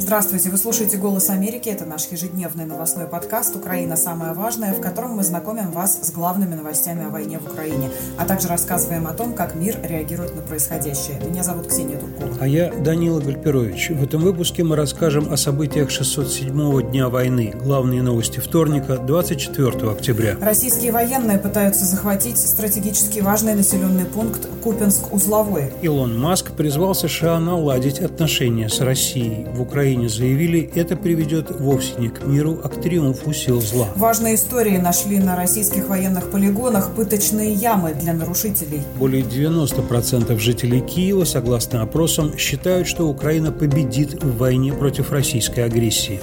Здравствуйте, вы слушаете «Голос Америки». Это наш ежедневный новостной подкаст «Украина. Самое важное», в котором мы знакомим вас с главными новостями о войне в Украине, а также рассказываем о том, как мир реагирует на происходящее. Меня зовут Ксения Туркова. А я Данила Гальперович. В этом выпуске мы расскажем о событиях 607-го дня войны. Главные новости вторника, 24 октября. Российские военные пытаются захватить стратегически важный населенный пункт Купянск-Узловой. Илон Маск призвал США наладить отношения с Россией. В Украине заявили, это приведет вовсе не к миру, а к триумфу сил зла. Важные истории нашли на российских военных полигонах пыточные ямы для нарушителей. Более 90% жителей Киева, согласно опросам, считают, что Украина победит в войне против российской агрессии.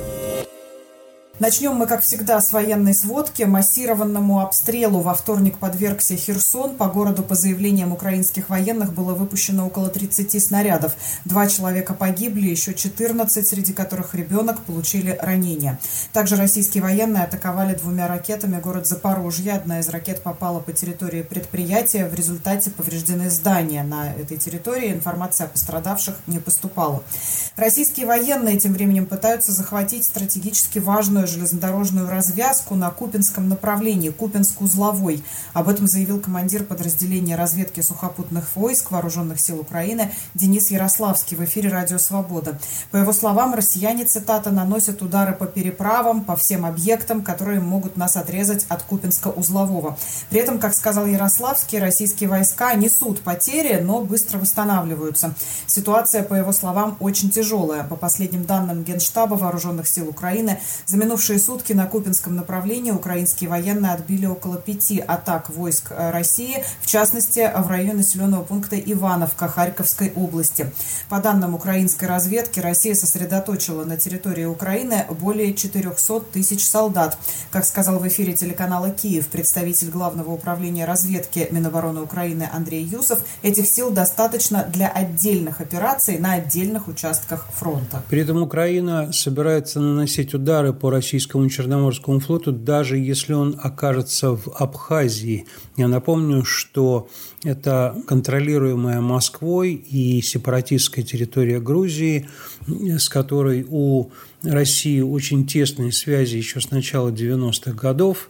Начнем мы, как всегда, с военной сводки. Массированному обстрелу во вторник подвергся Херсон. По городу, по заявлениям украинских военных, было выпущено около 30 снарядов. 2 человека погибли, еще 14, среди которых ребенок, получили ранения. Также российские военные атаковали 2 ракетами город Запорожье. Одна из ракет попала по территории предприятия. В результате повреждены здания на этой территории. Информация о пострадавших не поступала. Российские военные тем временем пытаются захватить стратегически важную железнодорожную развязку на Купянском направлении, Купянск-Узловой. Об этом заявил командир подразделения разведки сухопутных войск Вооруженных сил Украины Денис Ярославский в эфире «Радио Свобода». По его словам, россияне, цитата, наносят удары по переправам, по всем объектам, которые могут нас отрезать от Купянска-Узлового. При этом, как сказал Ярославский, российские войска несут потери, но быстро восстанавливаются. Ситуация, по его словам, очень тяжелая. По последним данным Генштаба Вооруженных сил Украины, за минувшие сутки на Купянском направлении украинские военные отбили около 5 атак войск России, в частности, в районе населенного пункта Ивановка Харьковской области. По данным украинской разведки, Россия сосредоточила на территории Украины более 400 тысяч солдат. Как сказал в эфире телеканала «Киев» представитель Главного управления разведки Минобороны Украины Андрей Юсов, этих сил достаточно для отдельных операций на отдельных участках фронта. При этом Украина собирается наносить удары по российскому Черноморскому флоту, даже если он окажется в Абхазии. Я напомню, что это контролируемая Москвой и сепаратистская территория Грузии, с которой у России очень тесные связи еще с начала 90-х годов.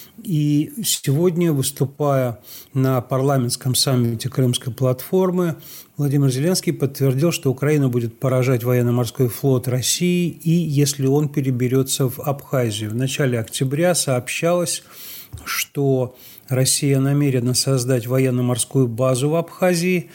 И сегодня, выступая на парламентском саммите Крымской платформы, Владимир Зеленский подтвердил, что Украина будет поражать военно-морской флот России, и если он переберется в Абхазию. В начале октября сообщалось, что Россия намерена создать военно-морскую базу в Абхазии,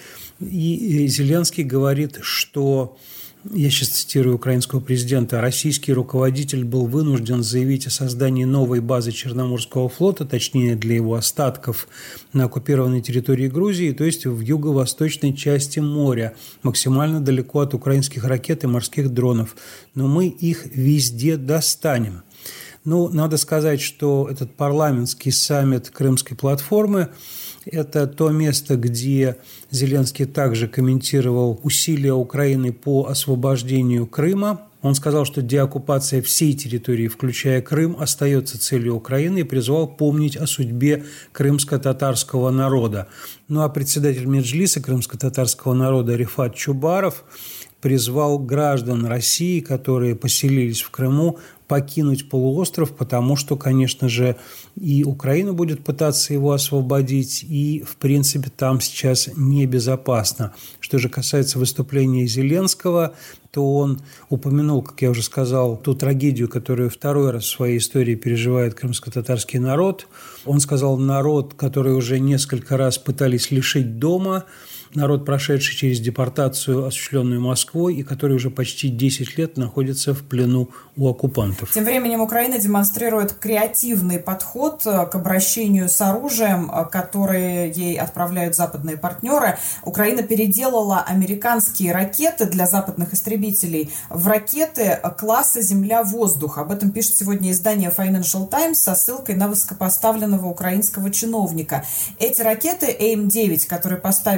и Зеленский говорит, что, я сейчас цитирую украинского президента, российский руководитель был вынужден заявить о создании новой базы Черноморского флота, точнее для его остатков, на оккупированной территории Грузии, то есть в юго-восточной части моря, максимально далеко от украинских ракет и морских дронов. Но мы их везде достанем. Надо сказать, что этот парламентский саммит Крымской платформы – это то место, где Зеленский также комментировал усилия Украины по освобождению Крыма. Он сказал, что деоккупация всей территории, включая Крым, остается целью Украины и призвал помнить о судьбе крымско-татарского народа. А председатель Меджлиса крымско-татарского народа Рифат Чубаров призвал граждан России, которые поселились в Крыму, покинуть полуостров, потому что, конечно же, и Украина будет пытаться его освободить, и, в принципе, там сейчас небезопасно. Что же касается выступления Зеленского, то он упомянул, как я уже сказал, ту трагедию, которую второй раз в своей истории переживает крымско-татарский народ. Он сказал, народ, который уже несколько раз пытались лишить дома, народ, прошедший через депортацию, осуществленную Москвой, и который уже почти 10 лет находится в плену у оккупантов. Тем временем Украина демонстрирует креативный подход к обращению с оружием, которое ей отправляют западные партнеры. Украина переделала американские ракеты для западных истребителей в ракеты класса «Земля-воздух». Об этом пишет сегодня издание Financial Times со ссылкой на высокопоставленного украинского чиновника. Эти ракеты AIM-9, которые поставили в Украину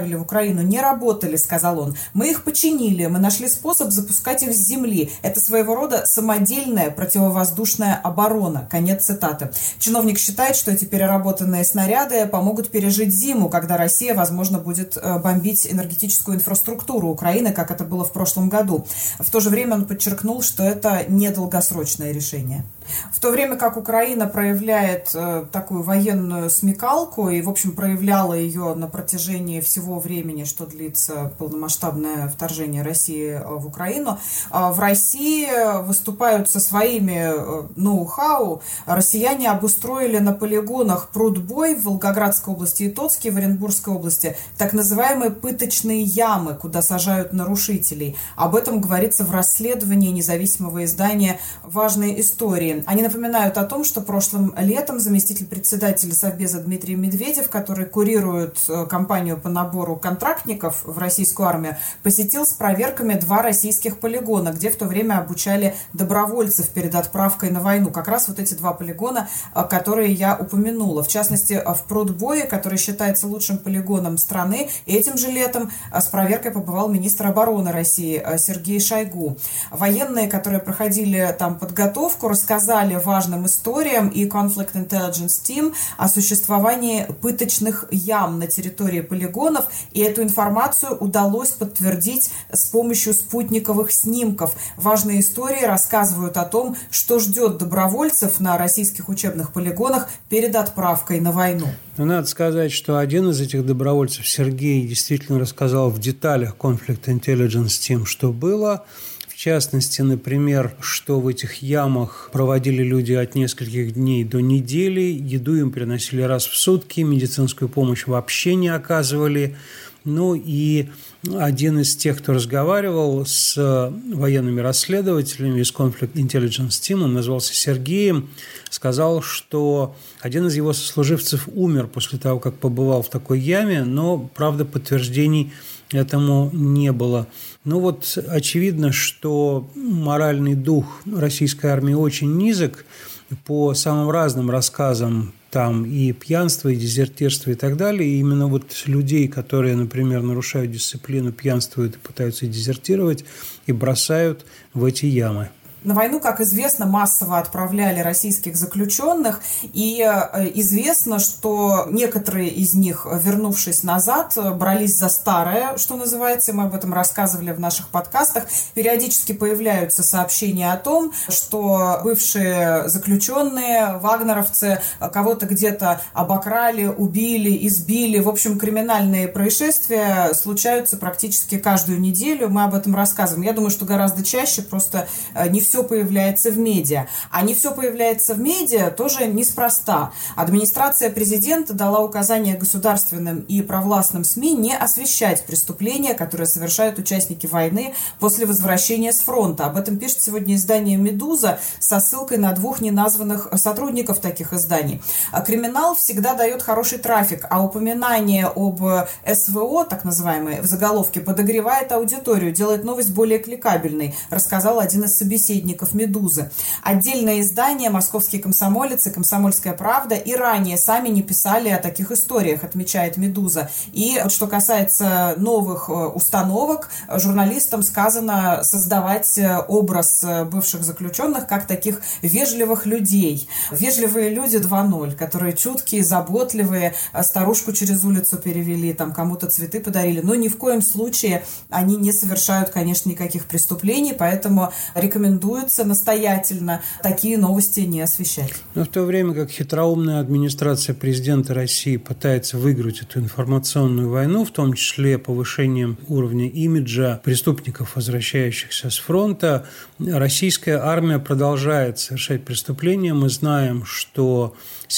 Украину не работали, сказал он. Мы их починили, мы нашли способ запускать их с земли. Это своего рода самодельная противовоздушная оборона. Конец цитаты. Чиновник считает, что эти переработанные снаряды помогут пережить зиму, когда Россия, возможно, будет бомбить энергетическую инфраструктуру Украины, как это было в прошлом году. В то же время он подчеркнул, что это недолгосрочное решение. В то время как Украина проявляет такую военную смекалку и, в общем, проявляла ее на протяжении всего времени, что длится полномасштабное вторжение России в Украину, в России выступают со своими ноу-хау. Россияне обустроили на полигонах Прудбой в Волгоградской области и Тотске в Оренбургской области так называемые пыточные ямы, куда сажают нарушителей. Об этом говорится в расследовании независимого издания «Важные истории». Они напоминают о том, что прошлым летом заместитель председателя Совбеза Дмитрий Медведев, который курирует кампанию по набору контрактников в российскую армию, посетил с проверками 2 российских полигона, где в то время обучали добровольцев перед отправкой на войну. Как раз вот эти 2 полигона, которые я упомянула. В частности, в Прудбое, который считается лучшим полигоном страны, этим же летом с проверкой побывал министр обороны России Сергей Шойгу. Военные, которые проходили там подготовку, рассказали важным историям и Conflict Intelligence Team о существовании пыточных ям на территории полигонов, и эту информацию удалось подтвердить с помощью спутниковых снимков. Важные истории рассказывают о том, что ждет добровольцев на российских учебных полигонах перед отправкой на войну. Но надо сказать, что один из этих добровольцев, Сергей, действительно рассказал в деталях Conflict Intelligence Team, что было. В частности, например, что в этих ямах проводили люди от нескольких дней до недели, еду им приносили раз в сутки, медицинскую помощь вообще не оказывали. Ну и один из тех, кто разговаривал с военными расследователями из Conflict Intelligence Team, он назвался Сергеем, сказал, что один из его сослуживцев умер после того, как побывал в такой яме, но, правда, подтверждений этому не было. Ну вот очевидно, что моральный дух российской армии очень низок. По самым разным рассказам там и пьянство, и дезертирство, и так далее. И именно вот людей, которые, например, нарушают дисциплину, пьянствуют и пытаются дезертировать, и бросают в эти ямы. На войну, как известно, массово отправляли российских заключенных, и известно, что некоторые из них, вернувшись назад, брались за старое, что называется, мы об этом рассказывали в наших подкастах. Периодически появляются сообщения о том, что бывшие заключенные, вагнеровцы, кого-то где-то обокрали, убили, избили. В общем, криминальные происшествия случаются практически каждую неделю, мы об этом рассказываем. Я думаю, что гораздо чаще, просто не все появляется в медиа. А не все появляется в медиа тоже неспроста. Администрация президента дала указание государственным и провластным СМИ не освещать преступления, которые совершают участники войны после возвращения с фронта. Об этом пишет сегодня издание «Медуза» со ссылкой на 2 неназванных сотрудников таких изданий. Криминал всегда дает хороший трафик, а упоминание об СВО, так называемое, в заголовке подогревает аудиторию, делает новость более кликабельной, рассказал один из собеседников «Медузы». Отдельное издание «Московский комсомолец» и «Комсомольская правда» и ранее сами не писали о таких историях, отмечает «Медуза». И вот что касается новых установок, журналистам сказано создавать образ бывших заключенных как таких вежливых людей. Вежливые люди 2.0, которые чуткие, заботливые, старушку через улицу перевели, там кому-то цветы подарили. Но ни в коем случае они не совершают, конечно, никаких преступлений, поэтому рекомендуется настоятельно такие новости не освещать. Но в то время как хитроумная администрация президента России пытается выиграть эту информационную войну, в том числе повышением уровня имиджа преступников, возвращающихся с фронта, российская армия продолжает совершать преступления. Мы знаем, что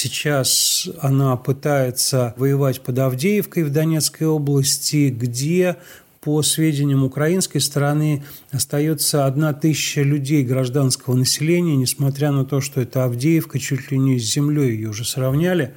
сейчас она пытается воевать под Авдеевкой в Донецкой области, где, по сведениям украинской стороны, остается 1000 людей гражданского населения, несмотря на то, что это Авдеевка, чуть ли не с землей ее уже сравняли.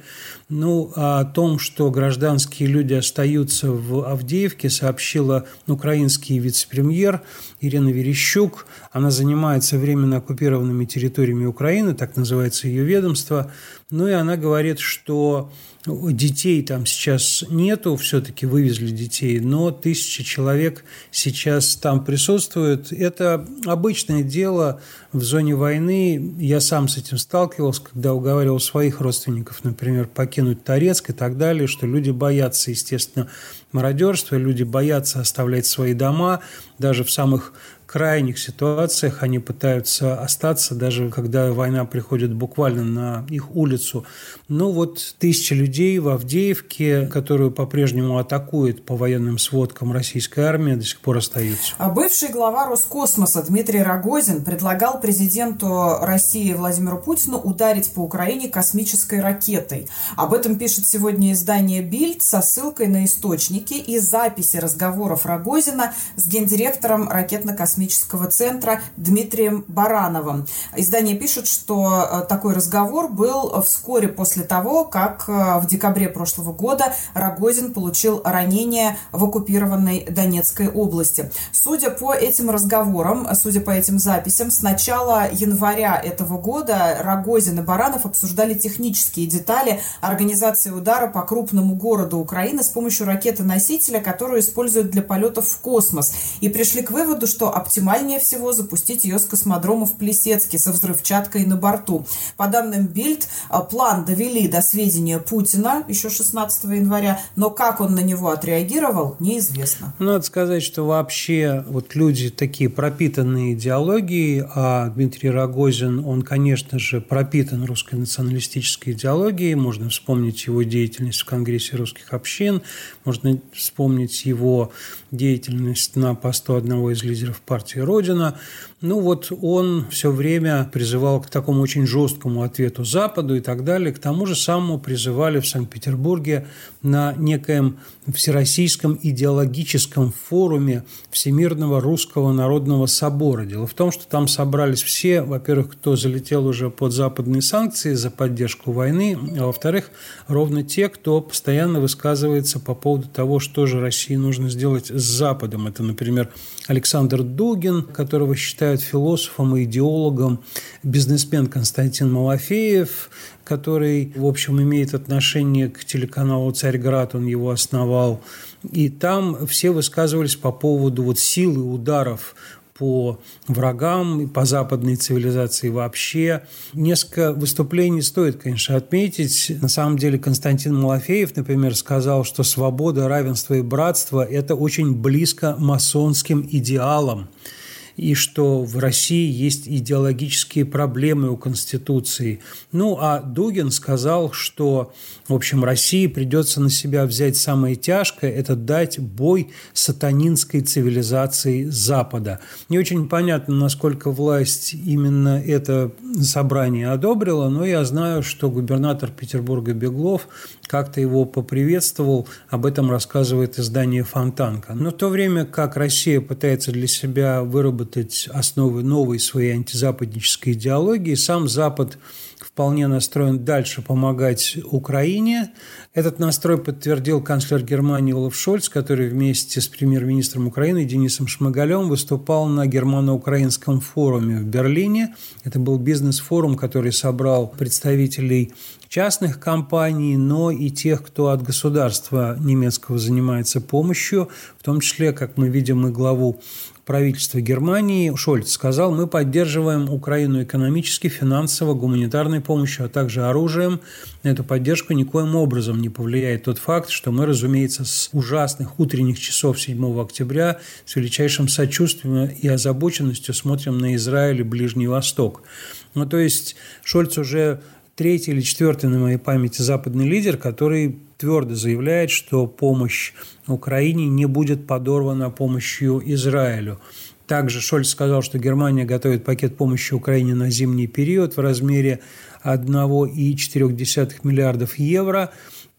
Ну, а о том, что гражданские люди остаются в Авдеевке, сообщила украинский вице-премьер Ирина Верещук. Она занимается временно оккупированными территориями Украины, так называется ее ведомство. Ну и она говорит, что детей там сейчас нету, все-таки вывезли детей, но 1000 человек сейчас там присутствуют. Это обычное дело в зоне войны. Я сам с этим сталкивался, когда уговаривал своих родственников, например, покинуть Торецк и так далее, что люди боятся, естественно, мародерства, люди боятся оставлять свои дома, даже в самых крайних ситуациях они пытаются остаться, даже когда война приходит буквально на их улицу. Ну вот 1000 людей в Авдеевке, которую по-прежнему атакует по военным сводкам российская армия, до сих пор остаются. А бывший глава Роскосмоса Дмитрий Рогозин предлагал президенту России Владимиру Путину ударить по Украине космической ракетой. Об этом пишет сегодня издание «Бильд» со ссылкой на источники и записи разговоров Рогозина с гендиректором ракетно-космического центра Дмитрием Барановым. Издание пишет, что такой разговор был вскоре после того, как в декабре прошлого года Рогозин получил ранение в оккупированной Донецкой области. Судя по этим разговорам, судя по этим записям, с начала января этого года Рогозин и Баранов обсуждали технические детали организации удара по крупному городу Украины с помощью ракеты-носителя, которую используют для полетов в космос, и пришли к выводу, что оптимальнее всего запустить ее с космодрома в Плесецке со взрывчаткой на борту. По данным Бильд, план довели до сведения Путина еще 16 января, но как он на него отреагировал, неизвестно. Надо сказать, что вообще вот люди такие пропитанные идеологией, а Дмитрий Рогозин, он, конечно же, пропитан русской националистической идеологией. Можно вспомнить его деятельность в Конгрессе русских общин, можно вспомнить его деятельность на посту одного из лидеров партии «Родина». Ну вот он все время призывал к такому очень жесткому ответу Западу и так далее. К тому же самому призывали в Санкт-Петербурге на некоем Всероссийском идеологическом форуме Всемирного Русского Народного Собора. Дело в том, что там собрались все, во-первых, кто залетел уже под западные санкции за поддержку войны, а во-вторых, ровно те, кто постоянно высказывается по поводу того, что же России нужно сделать с Западом. Это, например, Александр Дугин, которого считают философом и идеологом, бизнесмен Константин Малафеев, который, в общем, имеет отношение к телеканалу «Царьград», он его основал. И там все высказывались по поводу вот силы ударов по врагам, по западной цивилизации вообще. Несколько выступлений стоит, конечно, отметить. На самом деле Константин Малафеев, например, сказал, что свобода, равенство и братство – это очень близко масонским идеалам, и что в России есть идеологические проблемы у Конституции. Ну, а Дугин сказал, что, в общем, России придется на себя взять самое тяжкое – это дать бой сатанинской цивилизации Запада. Не очень понятно, насколько власть именно это собрание одобрила, но я знаю, что губернатор Петербурга Беглов как-то его поприветствовал, об этом рассказывает издание «Фонтанка». Но в то время как Россия пытается для себя выработать основы новой своей антизападнической идеологии, сам Запад вполне настроен дальше помогать Украине. Этот настрой подтвердил канцлер Германии Олаф Шольц, который вместе с премьер-министром Украины Денисом Шмыгалем выступал на германо-украинском форуме в Берлине. Это был бизнес-форум, который собрал представителей частных компаний, но и тех, кто от государства немецкого занимается помощью, в том числе, как мы видим, и главу правительства Германии. Шольц сказал: мы поддерживаем Украину экономически, финансово, гуманитарной помощью, а также оружием. На эту поддержку никоим образом не повлияет тот факт, что мы, разумеется, с ужасных утренних часов 7 октября с величайшим сочувствием и озабоченностью смотрим на Израиль и Ближний Восток. Ну, то есть Шольц уже 3-й или 4-й на моей памяти западный лидер, который твердо заявляет, что помощь Украине не будет подорвана помощью Израилю. Также Шольц сказал, что Германия готовит пакет помощи Украине на зимний период в размере 1,4 миллиардов евро.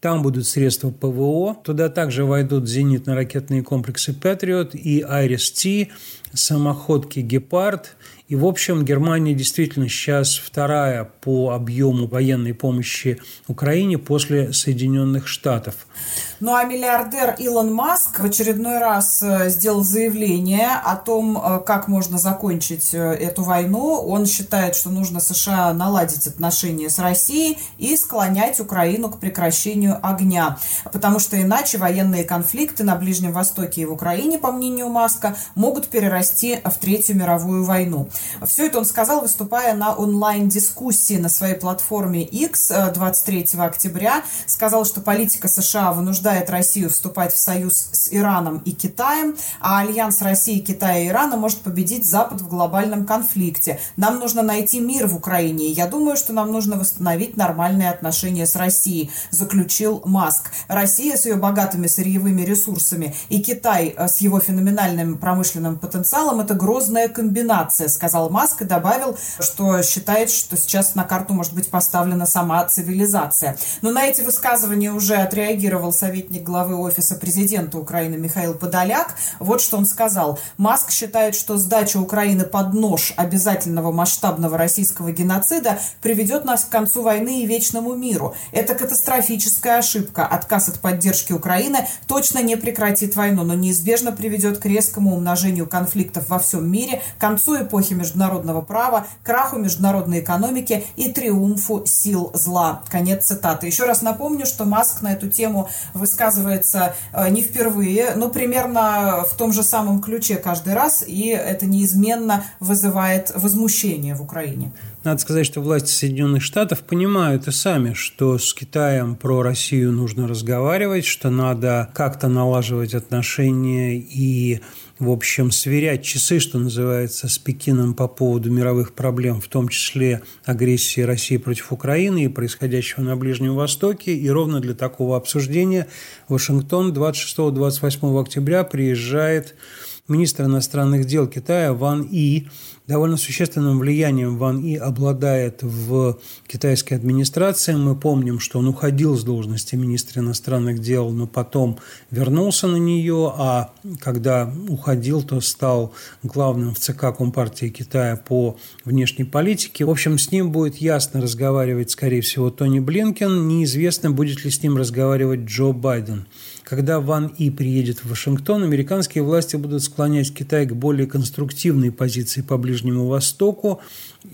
Там будут средства ПВО. Туда также войдут зенитно-ракетные комплексы «Патриот» и «Айрис-Ти», самоходки «Гепард». И, в общем, Германия действительно сейчас вторая по объему военной помощи Украине после Соединенных Штатов. Ну а миллиардер Илон Маск в очередной раз сделал заявление о том, как можно закончить эту войну. Он считает, что нужно США наладить отношения с Россией и склонять Украину к прекращению огня. Потому что иначе военные конфликты на Ближнем Востоке и в Украине, по мнению Маска, могут перерасти в Третью мировую войну. Все это он сказал, выступая на онлайн-дискуссии на своей платформе X 23 октября. Сказал, что политика США вынуждает Россию вступать в союз с Ираном и Китаем, а альянс России, Китая и Ирана может победить Запад в глобальном конфликте. Нам нужно найти мир в Украине, и я думаю, что нам нужно восстановить нормальные отношения с Россией, заключил Маск. Россия с ее богатыми сырьевыми ресурсами и Китай с его феноменальным промышленным потенциалом – это грозная комбинация, сказал Маск и добавил, что считает, что сейчас на карту может быть поставлена сама цивилизация. Но на эти высказывания уже отреагировал советник главы Офиса президента Украины Михаил Подоляк. Вот что он сказал. Маск считает, что сдача Украины под нож обязательного масштабного российского геноцида приведет нас к концу войны и вечному миру. Это катастрофическая ошибка. Отказ от поддержки Украины точно не прекратит войну, но неизбежно приведет к резкому умножению конфликтов во всем мире, к концу эпохи международного права, краху международной экономики и триумфу сил зла. Конец цитаты. Еще раз напомню, что Маск на эту тему высказывается не впервые, но примерно в том же самом ключе каждый раз, и это неизменно вызывает возмущение в Украине. Надо сказать, что власти Соединенных Штатов понимают и сами, что с Китаем про Россию нужно разговаривать, что надо как-то налаживать отношения и, в общем, сверять часы, что называется, с Пекином по поводу мировых проблем, в том числе агрессии России против Украины и происходящего на Ближнем Востоке. И ровно для такого обсуждения в Вашингтон 26-28 октября приезжает министр иностранных дел Китая Ван И. Довольно существенным влиянием Ван И обладает в китайской администрации. Мы помним, что он уходил с должности министра иностранных дел, но потом вернулся на нее, а когда уходил, то стал главным в ЦК Компартии Китая по внешней политике. В общем, с ним будет ясно разговаривать, скорее всего, Тони Блинкен. Неизвестно, будет ли с ним разговаривать Джо Байден. Когда Ван И приедет в Вашингтон, американские власти будут склонять Китай к более конструктивной позиции по Ближнему Востоку.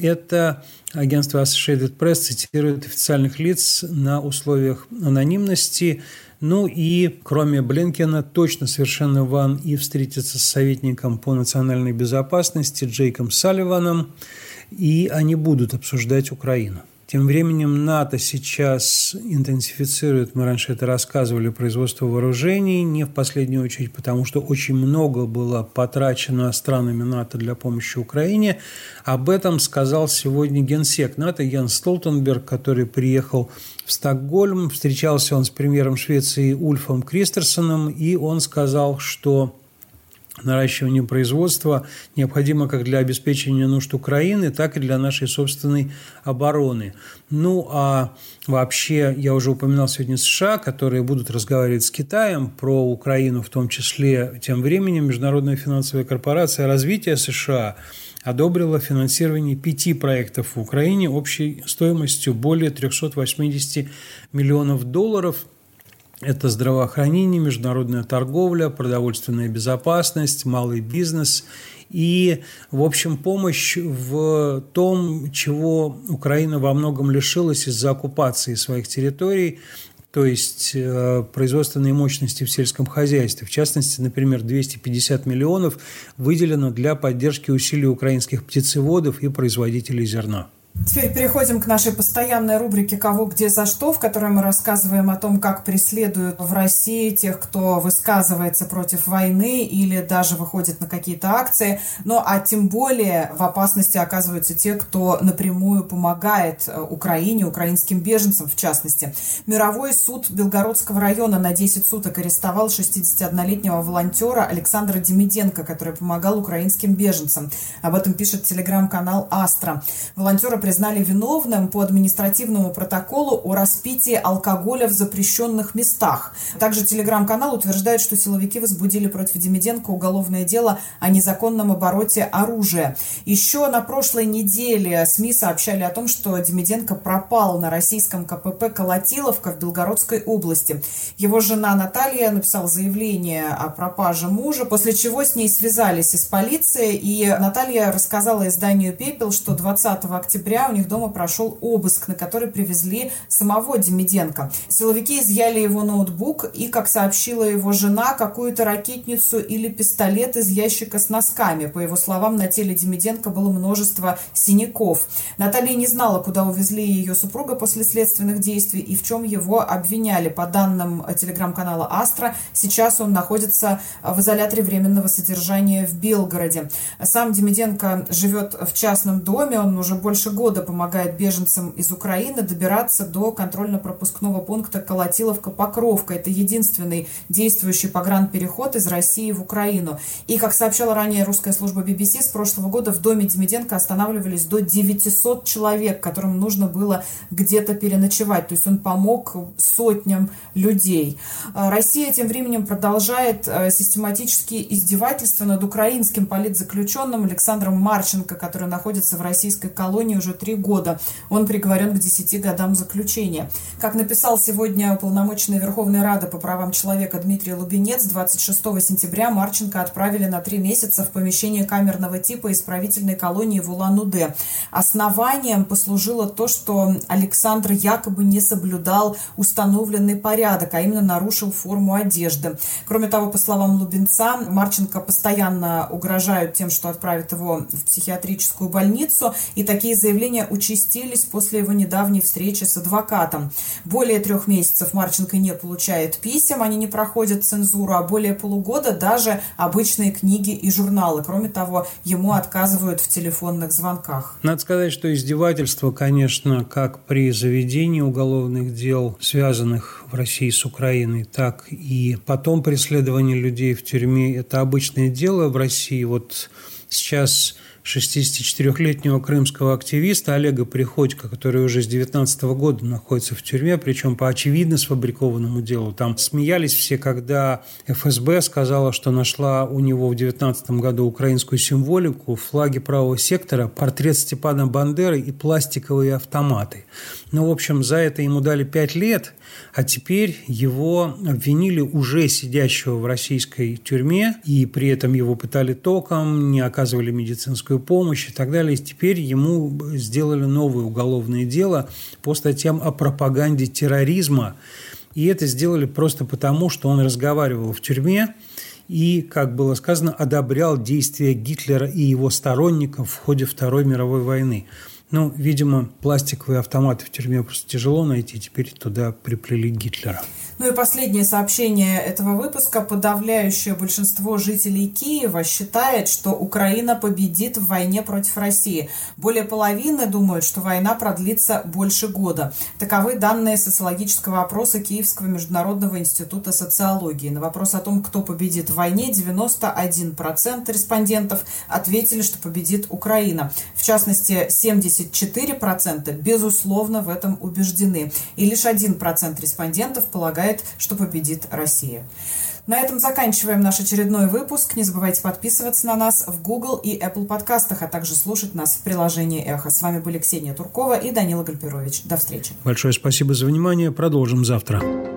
Это агентство Associated Press цитирует официальных лиц на условиях анонимности. Ну и, кроме Блинкена, точно совершенно Ван И встретится с советником по национальной безопасности Джейком Салливаном, и они будут обсуждать Украину. Тем временем НАТО сейчас интенсифицирует, мы раньше это рассказывали, производство вооружений, не в последнюю очередь, потому что очень много было потрачено странами НАТО для помощи Украине. Об этом сказал сегодня генсек НАТО Йенс Столтенберг, который приехал в Стокгольм. Встречался он с премьером Швеции Ульфом Кристерсоном, и он сказал, что наращивание производства необходимо как для обеспечения нужд Украины, так и для нашей собственной обороны. Ну, а вообще, я уже упоминал сегодня США, которые будут разговаривать с Китаем про Украину, в том числе. Тем временем Международная финансовая корпорация развития США одобрила финансирование 5 проектов в Украине общей стоимостью более $380 миллионов. Это здравоохранение, международная торговля, продовольственная безопасность, малый бизнес и, в общем, помощь в том, чего Украина во многом лишилась из-за оккупации своих территорий, то есть производственные мощности в сельском хозяйстве. В частности, например, 250 миллионов выделено для поддержки усилий украинских птицеводов и производителей зерна. Теперь переходим к нашей постоянной рубрике «Кого, где, за что», в которой мы рассказываем о том, как преследуют в России тех, кто высказывается против войны или даже выходит на какие-то акции. Ну, а тем более в опасности оказываются те, кто напрямую помогает Украине, украинским беженцам в частности. Мировой суд Белгородского района на 10 суток арестовал 61-летнего волонтера Александра Демиденко, который помогал украинским беженцам. Об этом пишет телеграм-канал «Астра». Волонтера признали виновным по административному протоколу о распитии алкоголя в запрещенных местах. Также телеграм-канал утверждает, что силовики возбудили против Демиденко уголовное дело о незаконном обороте оружия. Еще на прошлой неделе СМИ сообщали о том, что Демиденко пропал на российском КПП «Колотиловка» в Белгородской области. Его жена Наталья написала заявление о пропаже мужа, после чего с ней связались из полиции, и Наталья рассказала изданию «Пепел», что 20 октября у них дома прошел обыск, на который привезли самого Демиденко. Силовики изъяли его ноутбук и, как сообщила его жена, какую-то ракетницу или пистолет из ящика с носками. По его словам, на теле Демиденко было множество синяков. Наталья не знала, куда увезли ее супруга после следственных действий и в чем его обвиняли. По данным телеграм-канала «Астра», сейчас он находится в изоляторе временного содержания в Белгороде. Сам Демиденко живет в частном доме, он уже больше года помогает беженцам из Украины добираться до контрольно-пропускного пункта Колотиловка-Покровка. Это единственный действующий погранпереход из России в Украину. И, как сообщала ранее русская служба BBC, с прошлого года в доме Демиденко останавливались до 900 человек, которым нужно было где-то переночевать. То есть он помог сотням людей. Россия тем временем продолжает систематические издевательства над украинским политзаключенным Александром Марченко, который находится в российской колонии уже 3 года. Он приговорен к 10 годам заключения. Как написал сегодня уполномоченный Верховной Рады по правам человека Дмитрий Лубенец, 26 сентября Марченко отправили на 3 месяца в помещение камерного типа исправительной колонии в Улан-Удэ. Основанием послужило то, что Александр якобы не соблюдал установленный порядок, а именно нарушил форму одежды. Кроме того, по словам Лубенца, Марченко постоянно угрожают тем, что отправят его в психиатрическую больницу, и такие заявления участились после его недавней встречи с адвокатом. Более 3 месяцев Марченко не получает писем, они не проходят цензуру, а более полугода даже обычные книги и журналы. Кроме того, ему отказывают в телефонных звонках. Надо сказать, что издевательство, конечно, как при заведении уголовных дел, связанных в России с Украиной, так и потом преследование людей в тюрьме, это обычное дело в России. Вот сейчас 64-летнего крымского активиста Олега Приходько, который уже с 19 года находится в тюрьме, причем по очевидно сфабрикованному делу. Там смеялись все, когда ФСБ сказала, что нашла у него в 19 году украинскую символику, флаги правого сектора, портрет Степана Бандеры и пластиковые автоматы. Ну, в общем, за это ему дали 5 лет, а теперь его обвинили уже сидящего в российской тюрьме, и при этом его пытали током, не оказывали медицинскую помощь и так далее. И теперь ему сделали новое уголовное дело по статьям о пропаганде терроризма. И это сделали просто потому, что он разговаривал в тюрьме и, как было сказано, одобрял действия Гитлера и его сторонников в ходе Второй мировой войны. Ну, видимо, пластиковые автоматы в тюрьме просто тяжело найти, теперь туда приплели Гитлера. Ну и последнее сообщение этого выпуска. Подавляющее большинство жителей Киева считает, что Украина победит в войне против России. Более половины думают, что война продлится больше года. Таковы данные социологического опроса Киевского международного института социологии. На вопрос о том, кто победит в войне, 91% респондентов ответили, что победит Украина. В частности, 74% безусловно в этом убеждены. И лишь 1% респондентов полагает, что победит Россия. На этом заканчиваем наш очередной выпуск. Не забывайте подписываться на нас в Google и Apple подкастах, а также слушать нас в приложении «Эхо». С вами были Ксения Туркова и Данила Гальперович. До встречи. Большое спасибо за внимание. Продолжим завтра.